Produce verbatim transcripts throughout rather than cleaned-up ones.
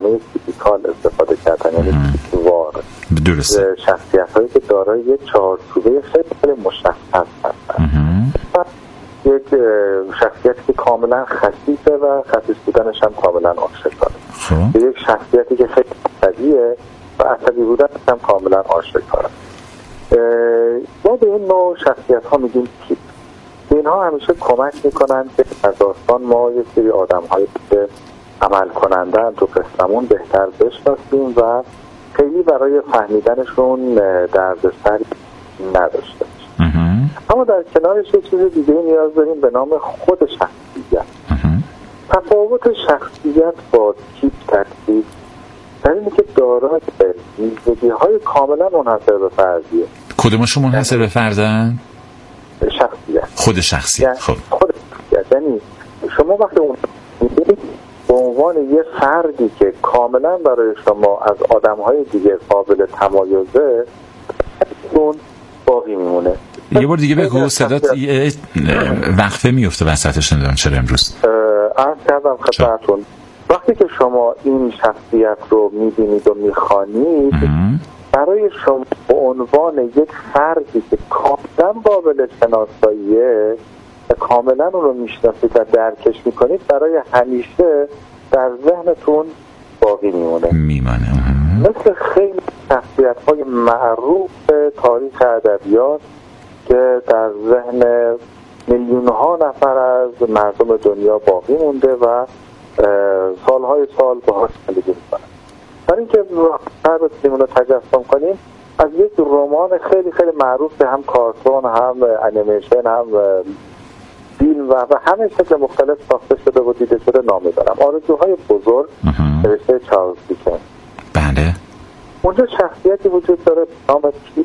کلمه تیپیکال استفاده کردن، یعنی تیپیکوار. درسته. شخصیت‌هایی که دارای یک چارچوبه خیلی خیلی مشخص هستن. یک شخصیتی که کاملا خسیسه و خسیس بودنش هم کاملا آشکاره. خب. یک شخصیتی که خیلی عصبیه و عصبی بودنش هم کاملا آشکاره. ما به این نوع شخصیت‌ها میگیم تیپ. اینها همیشه کمک میکنن که در داستان ما یک سری آدم‌هایی که عمل کنندن تو قصه‌مون بهتر بشناسیم و خیلی برای فهمیدنشون دردسر نداشته باشیم. اما در کنارش یک چیز دیگه نیاز داریم به نام خود شخصیت. تفاوت شخصیت با تیپ ترکیب در اینه که دارای ویژگی‌های کاملا منحصر به فردیه. کدومشون منحصر به فردن؟ شخصیت. خود شخصیت. خب. خود شخصیت. یعنی شما وقتی اون به عنوان یه فردی که کاملا برای شما از آدم‌های دیگه قابل تمایزه اون باقی میمونه. یه بار دیگه بگو، صدات وقفه میفته وسطش، نمیدونم چرا امروز. عرض کردم خدمتتون وقتی که شما این شخصیت رو میبینید و میخوانید برای شما به عنوان یک فردی که کاملا قابل شناساییه و کاملا اون رو میشناسید و درکش میکنید برای همیشه در ذهنتون باقی میمونه میمانه مثل خیلی شخصیت‌های معروف تاریخ ادبیات که در ذهن میلیون‌ها نفر از مردم دنیا باقی مونده و سالهای سال باهاش زندگی می‌کنن. برای اینکه هر بتونیم اون رو تجسم کنیم از یک رمان خیلی خیلی معروف که هم کارتون هم انیمیشن هم فیلم و همه شکل مختلف ساخته شده و دیده شده نام می‌برم. آرزوهای بزرگ نوشته چارلز دیکنز. بله. اونجا شخصیتی وجود داره نام پیپ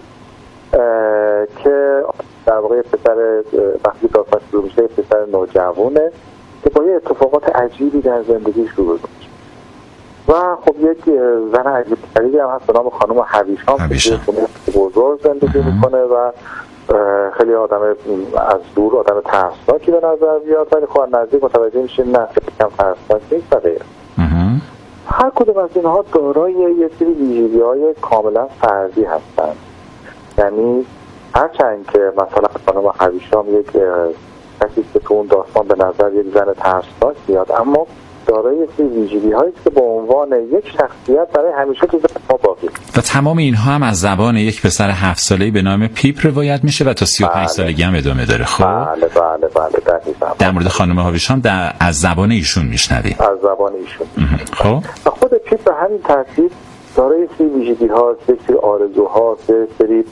که در واقع پسر وقتی داستان شروع میشه پسر نوجوانه که با یه اتفاقات عجیبی در زندگی شروع میشه و خب یک زن عجیب غریبی هم هست به نام خانم هویشام که خونه بزرگ زندگی میکنه و خیلی آدم از دور آدم ترسناکی به نظر بیاد ولی خب نزدیک متوجه میشه نه کم ترسناک نیست و غیره. هر کدوم از اینها دارای یه سری ویژگی‌های کاملا فردی هستند. یعنی هرچند که مثلا خانم هویشام یک کسی که تو اون داستان به نظر یک زن ترسناک میاد اما دارای یک سری ویژگی‌هایی که به عنوان یک شخصیت برای همیشه تو ذهن ما باقی و تمام اینها هم از زبان یک پسر هفت ساله‌ای به نام پیپ روایت میشه و تا سی و پنج سالگی هم ادامه داره. خب بله بله بله دقیقاً. در مورد خانم هویشام در از زبان ایشون میشنویم. از زبان ایشون. خب و خود پیپ به همین ترتیب دارای یک سری ویژگی‌ها، یک سری آرزوها، یک سری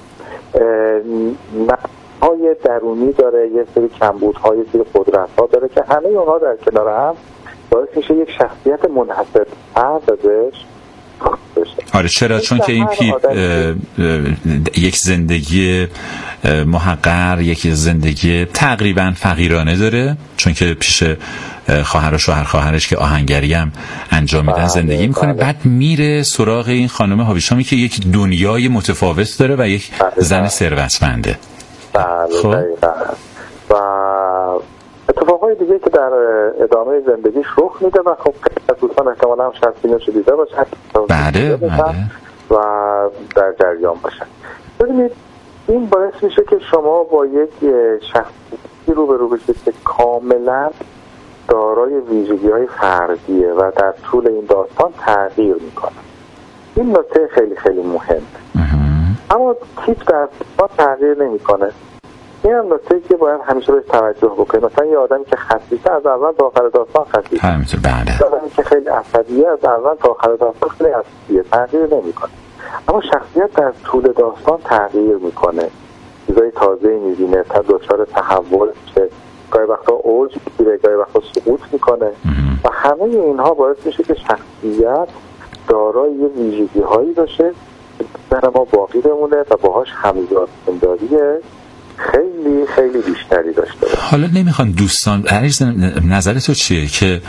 های درونی داره، یک سری کمبودها، یک سری قدرت‌ها داره که همه اونها در کنار هم باعث میشه یک شخصیت منحصر فرد ازش بشه. آره چرا؟ چون که این پیپ یک زندگی محقر، یک زندگی تقریبا فقیرانه داره چون که پیش خواهر و شوهر خواهرش که آهنگری هم انجام میدن زندگی میکنه. بعد میره سراغ این خانم هویشامی که یک دنیای متفاوت داره و یک زن ثروتمنده. خب و اتفاقای دیگه که در ادامه زندگیش رخ میده و خب دوستان احتمالا هم شخصی نشو دیده باشه بله بله و در جریان باشن. ببینید این باعث میشه که شما با یک شخصی رو به رو بشید که کاملا دارای ویژگی‌های فردیه و در طول این داستان تغییر میکنه. این نکته خیلی خیلی مهمه. اما تیپ در داستان تغییر نمیکنه. این هم نکته که باید همیشه بهش توجه بکنید. مثلا یه آدمی که خسیسه از اول تا آخر داستان خسیسه. همینطور بله. یه آدمی که خیلی عصبیه از اول تا آخر داستان خیلی عصبیه. تغییر نمیکنه. اما شخصیت در طول داستان تغییر میکنه. چیزای تازه‌ای می‌بینه، تا دچار تحول میشه. گاهی وقتا اوج میگیره، گاهی وقتا سقوط میکنه و همه اینها باعث میشه که شخصیت دارای یه ویژگی‌هایی باشه که در ما باقی بمونه و باهاش همیزادپنداری خیلی خیلی بیشتری داشته باشه. حالا نمیخوان دوستان، عریض نظر تو چیه که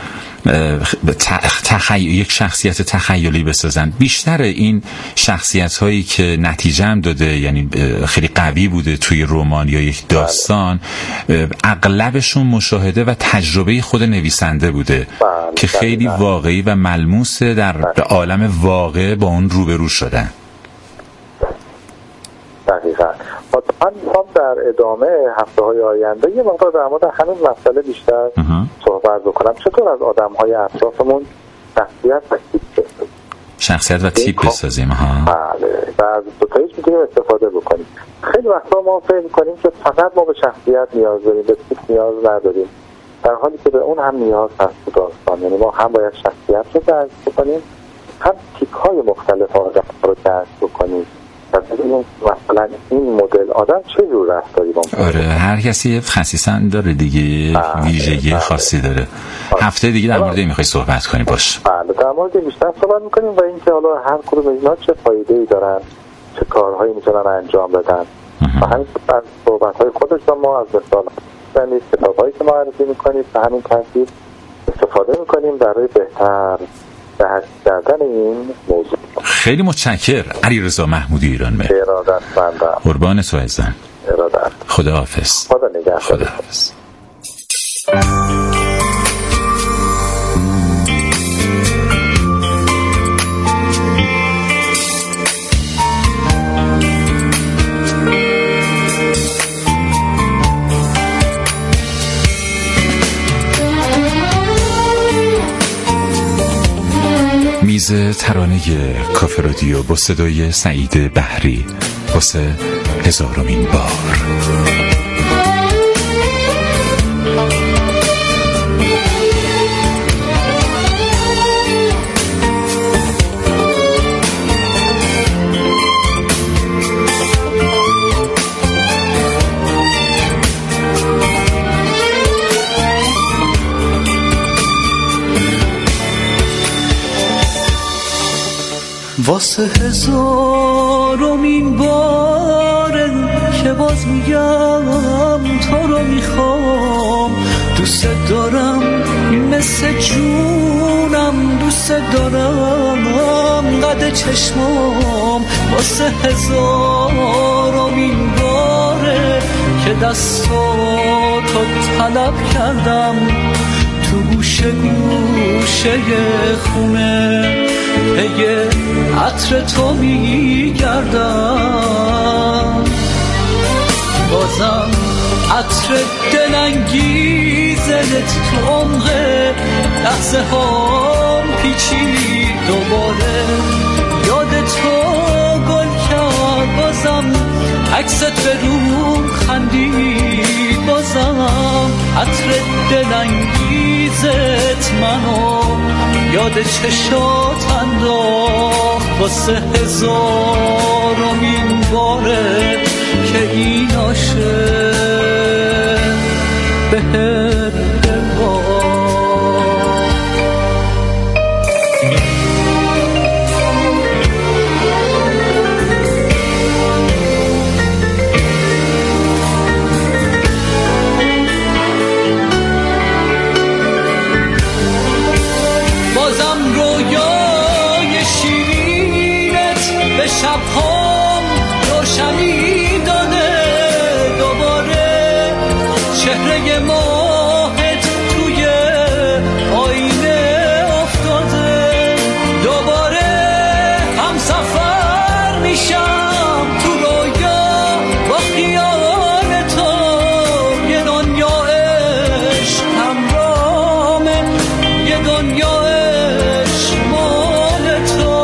تخیل یک شخصیت تخیلی بسازن؟ بیشتر این شخصیت هایی که نتیجه هم داده، یعنی خیلی قوی بوده توی رمان یا یک داستان، اغلبشون مشاهده و تجربه خود نویسنده بوده بله. که خیلی بله. واقعی و ملموسه در بله. عالم واقع با اون روبرو شدن. دقیقا. من میخوام در ادامه هفته های آینده یه مقدار در مورد همین مسئله بیشتر صحبت بکنم. چطور از آدم های اطرافمون شخصیت و تیپ بسازیم شخصیت و تیپ بسازیم ها بله و از دوتایش میتونیم استفاده بکنیم. خیلی وقتا ما فکر میکنیم که فقط ما به شخصیت نیاز داریم، به تیپ نیاز نداریم، در حالی که به اون هم نیاز هست تو داستان. یعنی ما هم باید شخصیت رو درک بکنیم، هم تیپ های مختلف آدم رو درک بکنیم و ببینیم مثلا این مدل آدم چه جور رفتاری با آره هر کسی خصیصا داره دیگه، ویژگی خاصی داره. آره. هفته دیگه در مورد این میخوای صحبت کنیم باش. بله در مورد بیشتر صحبت میکنیم و اینکه حالا هر کدوم اینا چه فایده‌ای دارن، چه کارهایی میتونن انجام بدن و همین از صحبت‌های خودشون ما از مثال یعنی کتاب‌هایی که معرفی میکنیم به همین ترتیب استفاده میکنیم برای بهتر درک کردن این موضوع. خیلی متشکرم علیرضا محمودی ایرانمهر. ارادتمندم. قربان تو عزیزم. ارادت. خداحافظ. خدا نگهدار. خداحافظ. میز ترانه کافه رادیو با صدای سعید بحری واسه هزارمین بار. واسه هزارمین باره که باز میگم تو رو میخوام، دوست دارم مثل جونم، دوست دارم قد چشمام. واسه هزارمین باره که دستاتو طلب کردم، تو گوشه گوشه خونه پی عطر تو میگردم. بازم عطر دلانگیزت تو عمق لحظه هام پیچید، دوباره یاد تو گل کرد، بازم عکست به روم خندید، بازم عطر دلانگیزت منو یاد چشات انداخت. واسه هزارمین باره که این عاشق بهت شب‌هام روشنی داده، دوباره چهره ماهت توی آینه افتاده، دوباره هم سفر میشم تو رویا با خیال تو، یه دنیا عشق همرامه، یه دنیا عشق مال تو.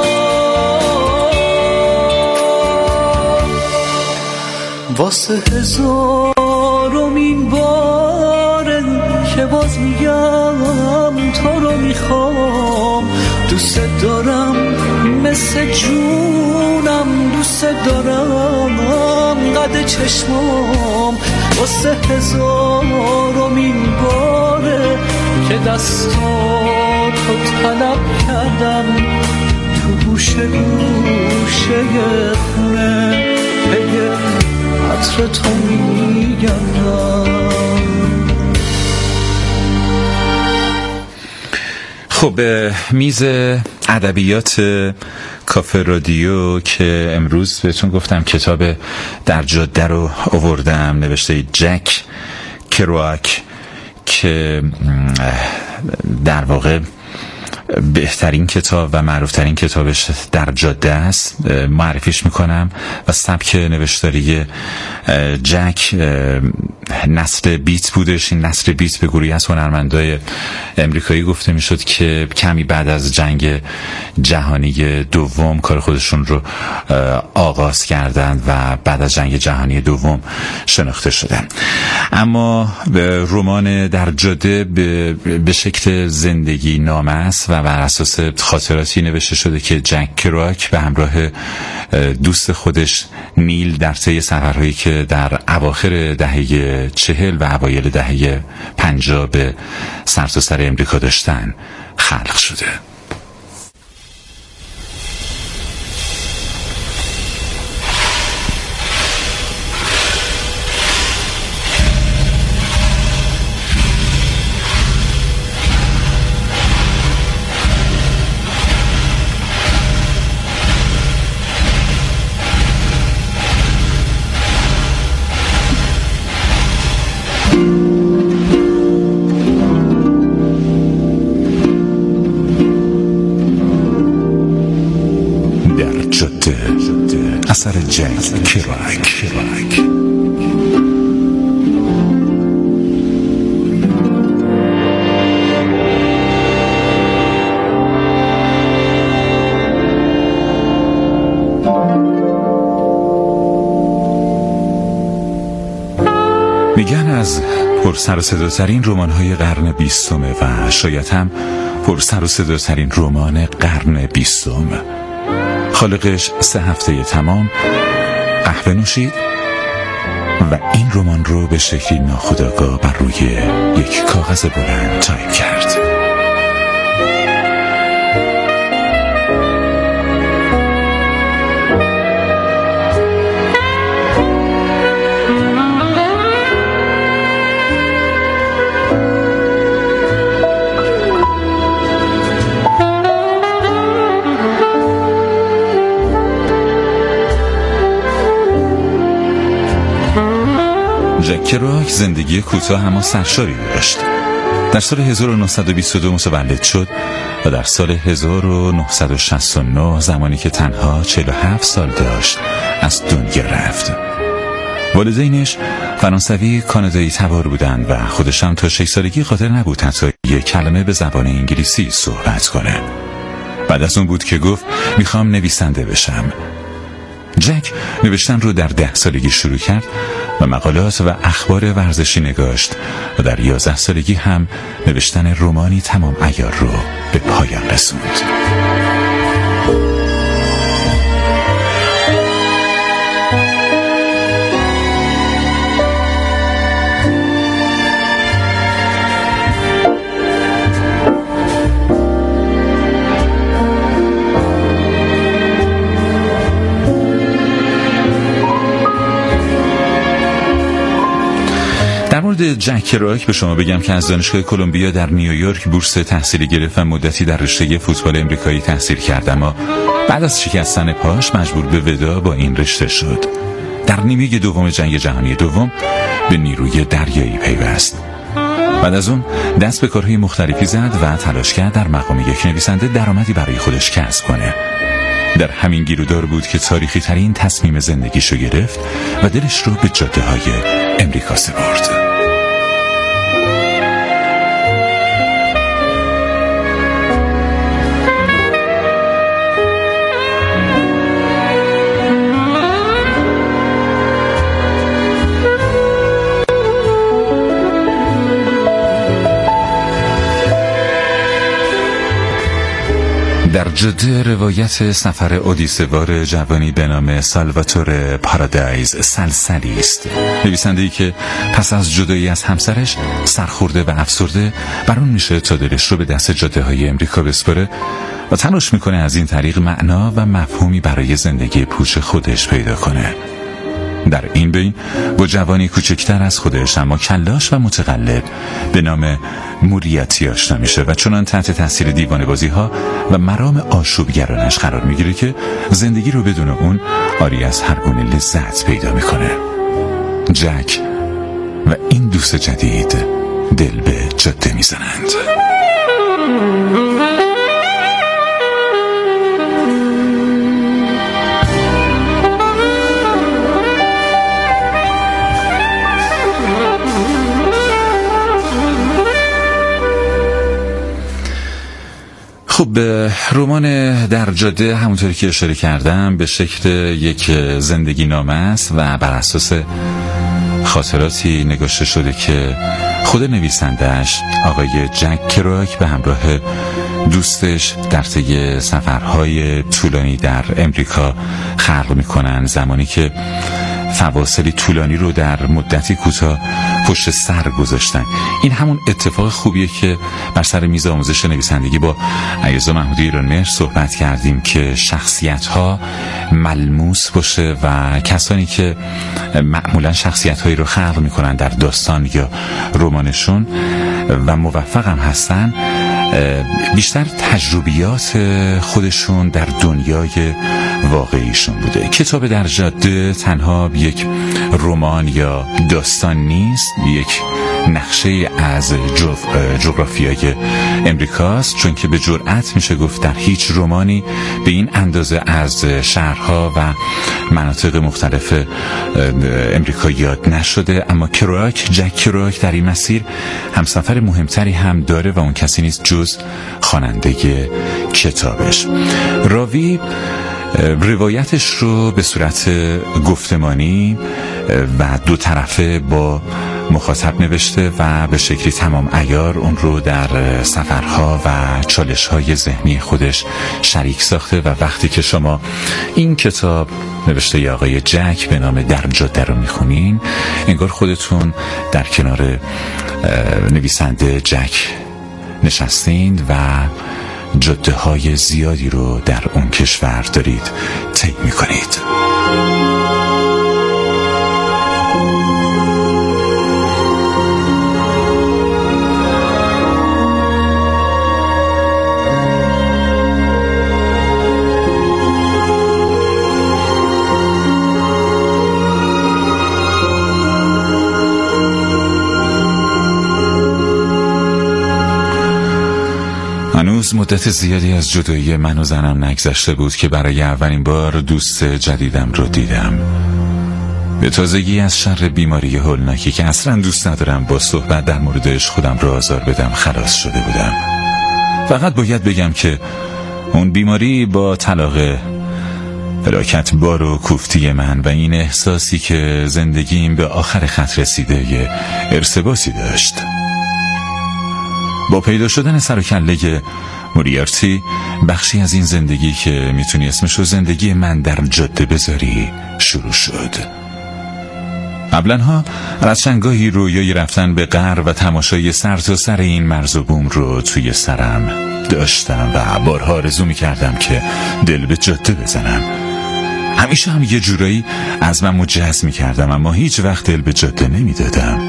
واسه هزارمین باره که باز میگم تو رو میخوام، دوست دارم مثل جونم، دوست دارم قد چشمام. واسه هزارمین باره که دستاتو طلب کردم، تو گوشه گوشه خونه پی عطر تو می بگردم. خب میز ادبیات کافه رادیو که امروز بهتون گفتم کتاب در جاده رو آوردم، نوشته جک کروآک که در واقع بهترین کتاب و معروفترین کتابش در جاده است. معرفیش میکنم و سبک نوشتاری جک نسل بیت بودش. این نسل بیت به گروهی از هنرمندای امریکایی گفته میشد که کمی بعد از جنگ جهانی دوم کار خودشون رو آغاز کردند و بعد از جنگ جهانی دوم شناخته شدن. اما رمان در جاده به شکل زندگی نامه است و بر اساس خاطراتی نوشته شده که جک کروآک به همراه دوست خودش نیل در طی سفرهایی که در اواخر دهه چهل و اوایل دهه پنجاه به سرتاسر امریکا داشتن خلق شده. اثر جک کروآک. میگن از پرسر و صداترین رمان‌های قرن بیستم و شاید هم پرسر و صداترین رمان قرن بیستم. خالقش سه هفته تمام قهوه نوشید و این رمان رو به شکلی ناخودآگاه بر روی یک کاغذ بلند تایپ کرد. جک کروآک زندگی کوتاه اما سرشاری داشت. در سال هزار و نهصد و بیست و دو متولد شد و در سال هزار و نهصد و شصت و نه زمانی که تنها چهل و هفت سال داشت از دنیا رفت. والدینش فرانسوی کانادایی تبار بودند و خودش هم تا شش سالگی قادر نبود حتی یک کلمه به زبان انگلیسی صحبت کنه. بعد از اون بود که گفت میخوام نویسنده بشم. جک نوشتن رو در ده سالگی شروع کرد و مقالات و اخبار ورزشی نگاشت و در یازده سالگی هم نوشتن رمانی تمام عیار رو به پایان رسوند. در مورد جک کروآک به شما بگم که از دانشگاه کلمبیا در نیویورک بورس تحصیلی گرفت و مدتی در رشته فوتبال امریکایی تحصیل کرد، اما بعد از شکستن پاش مجبور به وداع با این رشته شد. در نیمه دوم جنگ جهانی دوم به نیروی دریایی پیوست. بعد از اون دست به کارهای مختلفی زد و تلاش کرد در مقام یک نویسنده درآمدی برای خودش کسب کنه. در همین گیرودار بود که تاریخی ترین تصمیم زندگیشو گرفت و دلش رو به جاده های امریکا سپرد. در جاده روایت سفر اودیسه‌وار جوانی به نام سالواتور پارادایز سلسلی است. نویسنده‌ای که پس از جدایی از همسرش سرخورده و افسرده بر اون میشه تا دلش رو به دست جاده‌های امریکا بسپره و تلاش میکنه از این طریق معنا و مفهومی برای زندگی پوچ خودش پیدا کنه. در این بین با جوانی کوچکتر از خودش اما کلاش و متقلب به نام موریتی آشنا میشه و چنان تحت تاثیر دیوانه‌بازی ها و مرام آشوبگرانش قرار میگیره که زندگی رو بدون اون آری از هر گونه لذت پیدا میکنه. جک و این دوست جدید دل به جاده میزنند. خب رمان در جاده همونطوری که اشاره کردم به شکل یک زندگی نامه است و بر اساس خاطراتی نگاشته شده که خود نویسنده‌اش آقای جک کراک به همراه دوستش در طی سفرهای طولانی در امریکا خلق میکنن، زمانی که فواصلی طولانی رو در مدتی کوتاه پشت سر گذاشتن. این همون اتفاق خوبیه که بر سر میز آموزش نویسندگی با علیرضا محمودی ایرانمهر صحبت کردیم که شخصیت‌ها ملموس باشه و کسانی که معمولا شخصیت‌هایی رو خلق میکنن در داستان یا رمانشون و موفق هم هستن، بیشتر تجربیات خودشون در دنیای واقعیشون بوده. کتاب در جاده تنها یک رمان یا داستان نیست، یک نقشه از جغرافیای امریکاست، چون که به جرئت میشه گفت در هیچ رمانی به این اندازه از شهرها و مناطق مختلف امریکا یاد نشده. اما کراک، جک کراک در این مسیر همسفر مهمتری هم داره و اون کسی نیست جز خواننده کتابش. راوی روایتش رو به صورت گفتمانی و دو طرفه با مخاطب نوشته و به شکلی تمام عیار اون رو در سفرها و چالش‌های ذهنی خودش شریک ساخته و وقتی که شما این کتاب نوشته ی آقای جک به نام در جاده رو میخونین، انگار خودتون در کنار نویسنده جک نشستین و جاده های زیادی رو در اون کشور دارید طی میکنید. هنوز مدت زیادی از جدایی من و زنم نگذشته بود که برای اولین بار دوست جدیدم رو دیدم. به تازگی از شر بیماری هولناکی که اصلا دوست ندارم با صحبت در موردش خودم رو آزار بدم خلاص شده بودم. فقط باید بگم که اون بیماری با طلاق فلاکت بار و کوفتی من و این احساسی که زندگیم به آخر خط رسیده یه ارتباطی داشت. با پیدا شدن سر و کله موریارتی بخشی از این زندگی که میتونی اسمشو زندگی من در جاده بذاری شروع شد. قبلنها از چنگاهی رویای رفتن به غر و تماشای سر تا سر این مرز و بوم رو توی سرم داشتم و بارها آرزو میکردم که دل به جاده بزنم. همیشه هم یه جورایی عزمم رو جزم میکردم اما هیچ وقت دل به جاده نمیدادم.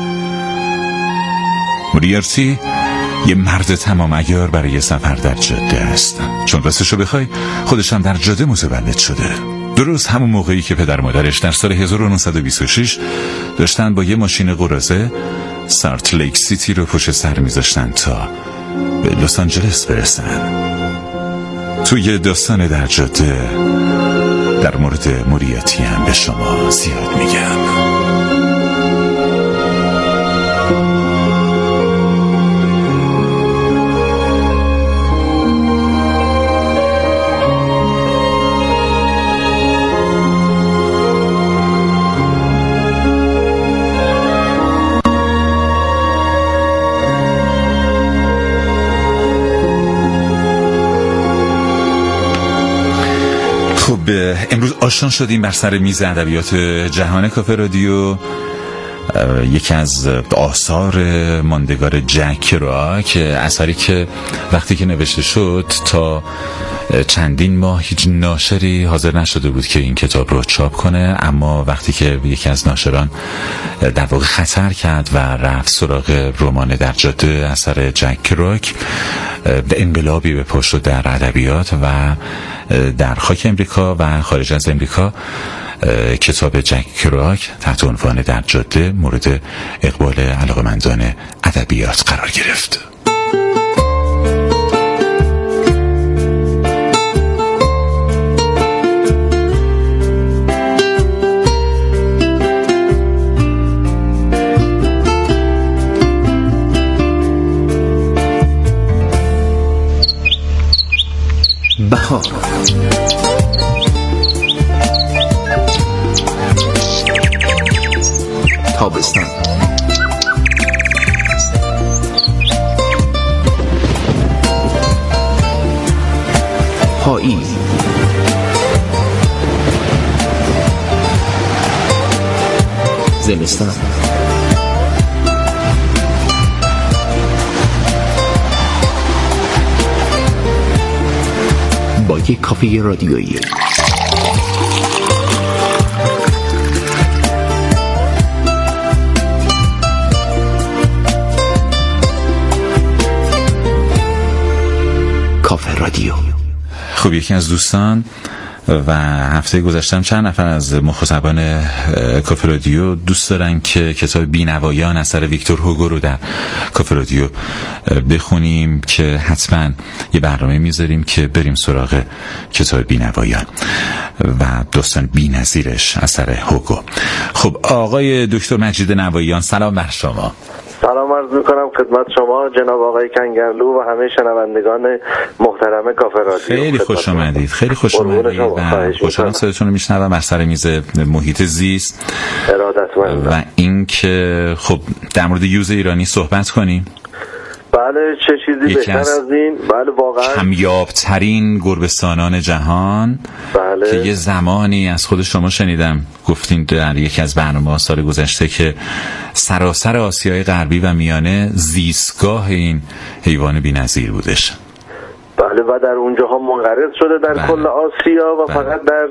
موریارتی یه مرد تمام عیار برای سفر در جاده است، چون راستشو بخوای خودشم در جاده متولد شده. درست همون موقعی که پدر مادرش در سال هزار و نهصد و بیست و شش داشتن با یه ماشین قراضه سالت لیک سیتی رو پشت سر میذاشتن تا به لس آنجلس برسن. توی داستان در جاده در مورد موریاتی هم به شما زیاد میگم. خب امروز آشنا شدیم بر سر میز ادبیات جهان کافه رادیو یکی از آثار ماندگار جک کراک، اثری که وقتی که نوشته شد تا چندین ماه هیچ ناشری حاضر نشده بود که این کتاب رو چاپ کنه، اما وقتی که یکی از ناشران در واقع خطر کرد و رفت سراغ رمان در جاده اثر جک کراک، به انقلابی به پا شد در ادبیات و در خاک امریکا و خارج از امریکا کتاب جک کراک تحت عنوان در جاده مورد اقبال علاقه‌مندان ادبیات قرار گرفت. بهار تابستان پاییز زمستان با یک کافه رادیویی. کافه رادیو. خب یکی از دوستان و هفته گذشتم چند نفر از مخاطبان کافه رادیو دوست دارن که کتاب بینوایان اثر ویکتور هوگو رو در کافه رادیو بخونیم که حتما یه برنامه میذاریم که بریم سراغ کتاب بینوایان و داستان بی‌نظیرش اثر هوگو. خب آقای دکتر مجید نواییان، سلام بر شما. سلام عرض میکنم خدمت شما جناب آقای کنگرلو و همه شنوندگان محترم کافه رادیو. خیلی خوش آمدید. خیلی خوش آمدید و خوشحالم صداتون رو میشنوم بر سر میز محیط زیست. ارادتمندم. و این که خب در مورد یوز ایرانی صحبت کنیم. بله چه چیزی بهتر از, از این. بله واقعا کمیاب ترین گربه‌ستانان جهان. بله. که یه زمانی از خود شما شنیدم گفتین در یکی از برنامه‌ها سال گذشته که سراسر آسیای غربی و میانه زیستگاه این حیوان بی‌نظیر بودش. بله و در اونجاها منقرض شده در بله. کل آسیا و بله. فقط در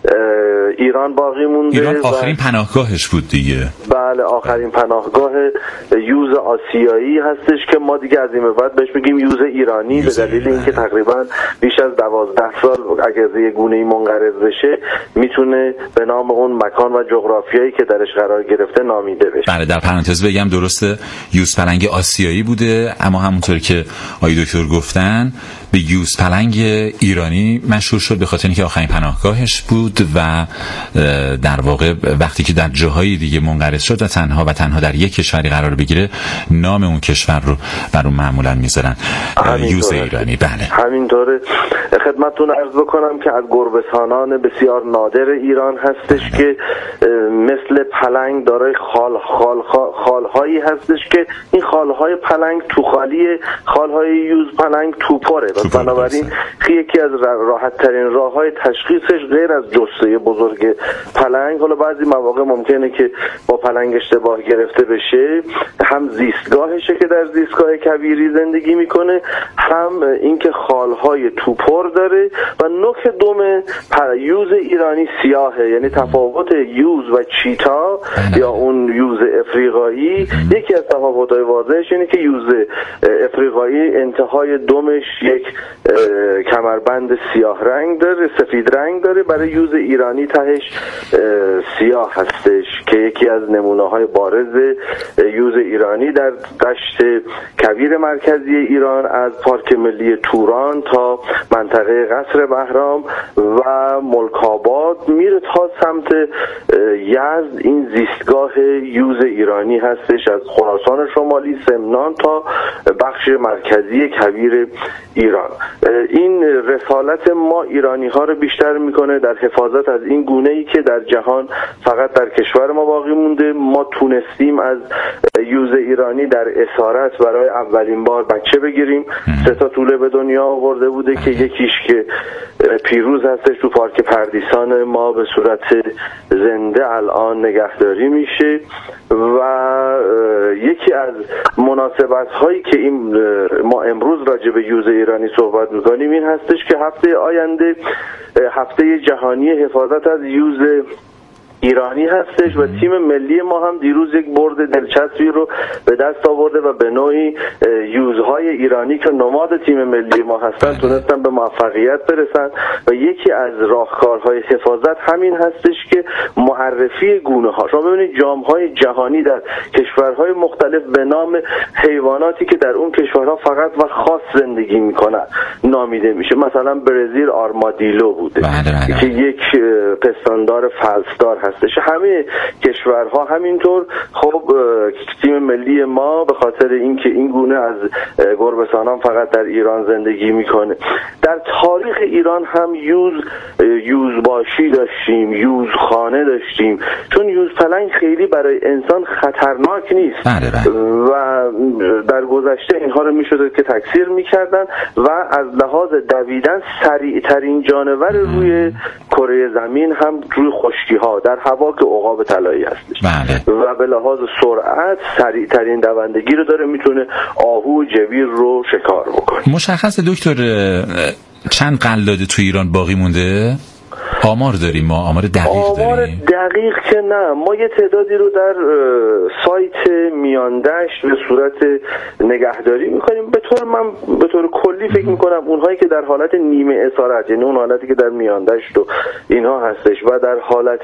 ایران باقی مونده. ایران آخرین و... پناهگاهش بود دیگه. بله آخرین پناهگاه یوز آسیایی هستش که ما دیگه از این به بعد بهش میگیم یوز ایرانی یوز به دلیل اینکه تقریبا بیش از دوازده سال اگر یه گونه‌ای منقرض بشه میتونه به نام اون مکان و جغرافیایی که درش قرار گرفته نامیده بشه. بله در پرانتز بگم درسته یوز پلنگ آسیایی بوده، اما همونطور که آقای دکتر گفتن به یوز پلنگ ایرانی مشهور شد به خاطر اینکه آخرین پناهگاهش بود و در واقع وقتی که در جاهای دیگه منقرض شد و تنها و تنها در یک کشوری قرار بگیره نام اون کشور رو بر اون معمولا میذارن یوز ایرانی. بله همینطوره. خدمتتون عرض بکنم که از گربه‌ستانان بسیار نادر ایران هستش بله. که مثل پلنگ دارای خال خال خالهایی هستش که این خالهای پلنگ تو خالی خالهای یوز پلنگ توپاره و بنابراین یکی از راحت ترین راه های تشخیصش غیر از جثه بزرگ پلنگ، حالا بعضی مواقع ممکنه که با پلنگ اشتباه گرفته بشه، هم زیستگاهشه که در زیستگاه کویری زندگی میکنه، هم اینکه خالهای توپر داره و نوک دم یوز ایرانی سیاهه. یعنی تفاوت یوز و چیتا یا اون یوز افریقایی، یکی از تفاوت‌های واضحش اینه که یوز افریقایی انتهای دمش یک کمربند سیاه رنگ داره، سفید رنگ داره، برای یوز ایرانی تهش سیاه هستش که یکی از نمونه‌های بارز یوز ایرانی در دشت کویر مرکزی ایران از پارک ملی توران تا منطقه قصر بهرام و ملک‌آباد میره تا سمت یزد. این زیستگاه یوز ایرانی هستش از خراسان شمالی، سمنان تا بخش مرکزی کویر ایران. این رسالت ما ایرانی ها رو بیشتر میکنه در حفاظت از این گونه ای که در جهان فقط در کشور ما باقی مونده. ما تونستیم از یوز ایرانی در اسارت برای اولین بار بچه بگیریم. سه تا توله به دنیا آورده بوده که یکیش که پیروز هستش تو پارک پردیسان ما به صورت زنده الان نگهداری میشه و یکی از مناسبت هایی که این ما امروز راجع به یوز ایرانی صحبت میکنیم این هستش که هفته آینده هفته جهانی حفاظت از یوز ایرانی هستش و تیم ملی ما هم دیروز یک برد دلچسبی رو به دست آورده و به نوعی یوزهای ایرانی که نماد تیم ملی ما هستن تونستن به موفقیت برسن و یکی از راهکارهای حفاظت همین هستش که معرفی گونه ها. شما ببینید جام‌های جهانی در کشورهای مختلف به نام حیواناتی که در اون کشورها فقط و خاص زندگی میکنن نامیده میشه. مثلا برزیل آرمادیلو بوده که یک پستاندار فلسدار هست. همه کشورها همینطور. خب تیم ملی ما به خاطر اینکه این گونه از گربه‌سانان فقط در ایران زندگی میکنه. در تاریخ ایران هم یوز یوزباشی داشتیم، یوزخانه داشتیم، چون یوزپلنگ خیلی برای انسان خطرناک نیست و در گذشته اینها رو میشده که تکثیر میکردن و از لحاظ دویدن سریع ترین جانور روی کره زمین هم روی خشکی ها در هوا که عقاب طلایی هستش بله. و به لحاظ سرعت سریع ترین دوندگی رو داره، میتونه آهو جویر رو شکار بکنه. مشخص دکتر چند قلاده تو ایران باقی مونده؟ آمار داریم ما؟ آمار دقیق آمار داریم؟ دقیق که نه، ما یه تعدادی رو در سایت میاندشت به صورت نگهداری میکنیم. به طور من به طور کلی فکر میکنم اونهایی که در حالت نیمه اسارت، یعنی اون حالتی که در میاندشت و اینها هستش و در حالت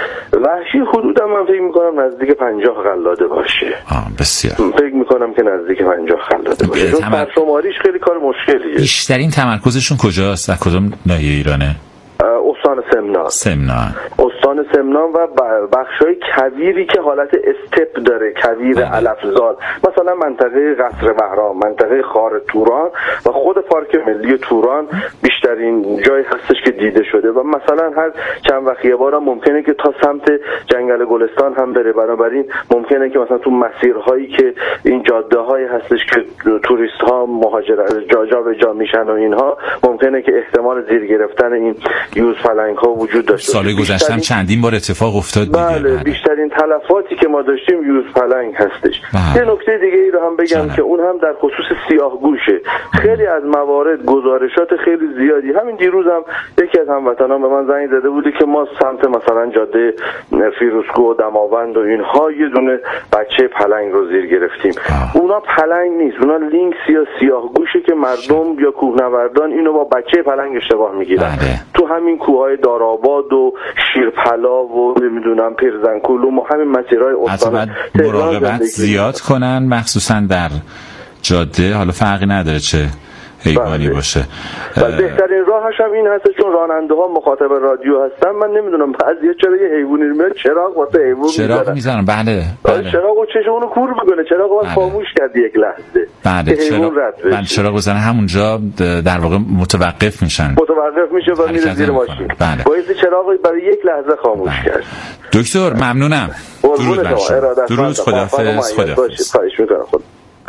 وحشی حدودا من فکر میکنم نزدیک پنجاه قلاده باشه. آه بسیار. فکر میکنم که نزدیک پنجاه قلاده باشه. چون تمر... شماریش خیلی کار مشکلیه. بیشترین تمرکزشون کجاست؟ از کدوم ناحیه ایرانه؟ استان سمنان سمنان استان سمنان و بخشای کویری که حالت استپ داره، کویر علفزار، مثلا منطقه قصر بهرام، منطقه خار توران و خود پارک ملی توران بیشترین جایی هستش که دیده شده و مثلا هر چند وقت یه بار ممکنه که تا سمت جنگل گلستان هم بره. بنابراین ممکنه که مثلا تو مسیرهایی که این جاده هایی هستش که توریست ها مهاجرت جا جا به جا میشن و اینها ممکنه که احتمال زیر گرفتن این یوز پلنگ ها وجود داشته. سال گذشته هم چندین بار اتفاق افتاد. بله, بله بیشترین تلفاتی که ما داشتیم یوز پلنگ هستش. یه نکته دیگه ای رو هم بگم جانه. که اون هم در خصوص سیاهگوشه. خیلی از موارد گزارشات خیلی زیادی، همین دیروز هم یکی از هموطنان به من زنگ زده بوده که ما سمت مثلا جاده فیروزکوه و دماوند و اینها یه دونه بچه پلنگ رو زیر گرفتیم. آه. اونا پلنگ نیست، اونا لینکس یا سیاهگوشه که مردم یا کوهنوردان اینو با بچه پلنگ اشتباه میگیرن. بله. تو همین کوههای دارآباد و شیرپلا و نمیدونم پیرزنکولوم و همین مسیرهای استان مراقبت زیاد کنن، مخصوصا در جاده. حالا فرقی نداره چه حیوانی باشه. بله بهترین راهش هم این هست چون راننده ها مخاطب رادیو هستن. من نمیدونم بعضیا چرا یه حیوانی میاد چراغ واسه حیوان میذارن. چراغ میذارن بله. بله. چراغو چشمونو کور میکنه، چراغو بله. خاموش کرد یک لحظه. بله چراغ بله چراغ بزنه همونجا در واقع متوقف میشن. متوقف میشه و میره زیر ماشین. بله. باید چراغو برای یک لحظه خاموش بله. کرد. دکتر ممنونم. درود بر شما. درود خداحافظ. خداحافظ. خواهش میکنم. خدا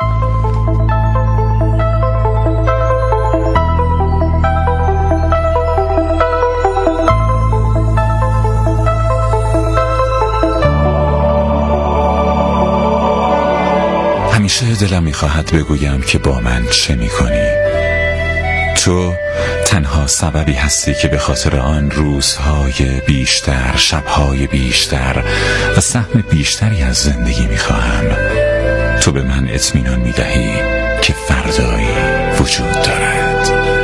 همیشه دلم میخواهد بگویم که با من چه میکنی. تو تنها سببی هستی که به خاطر آن روزهای بیشتر، شبهای بیشتر و سهم بیشتری از زندگی میخواهم. تو به من اطمینان میدهی که فردایی وجود دارد.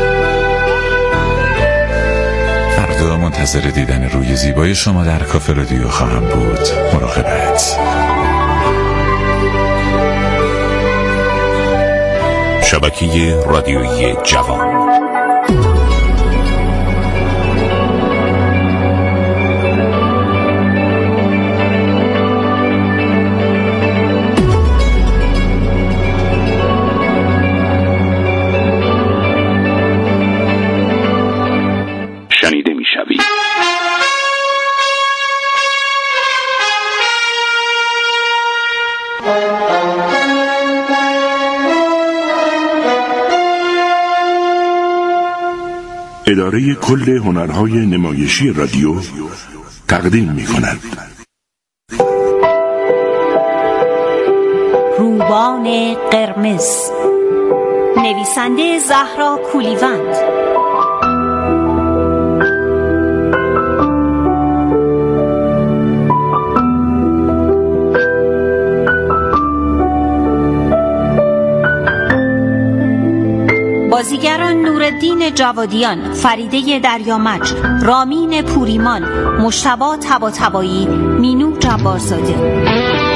فردا منتظر دیدن روی زیبای شما در کافه رادیو خواهم بود. مراقبت. شبکه رادیویی جوان. بشنوید. اداره کل هنرهای نمایشی رادیو تقدیم می کند روبان قرمز، نویسنده زهرا کولیوند. بازیگران نورالدین جوادیان، فریده دریامج، رامین پوریمان، مجتبی طباطبایی، مینو جبارزاده.